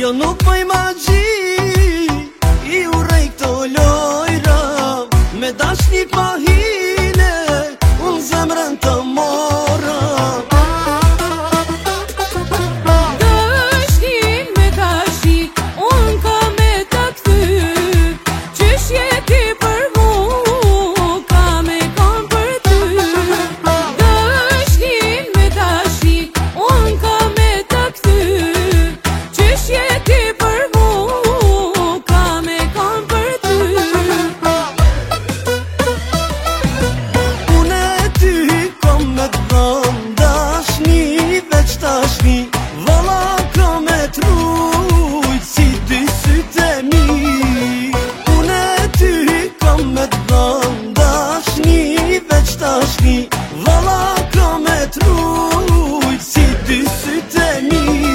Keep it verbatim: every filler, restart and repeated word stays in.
Që nuk bëj magji, i urej këto lojra. Me dashni pa hile, unë zemrën të mora. Dështin me tashi, unë ka me të kthy. Qysh je ti për mu, ka me kam për ty. Dështin me tashi, unë ka me të kthy. Qysh je ti për mu, ka me kam për ty. Unë e ty kom me të dhëm dashni, veç tashni valla kam me trujt si dy sytë e mi. Unë e ty kom me të dhëm dashni, veç tashni valla kam me trujt si dy sytë e mi.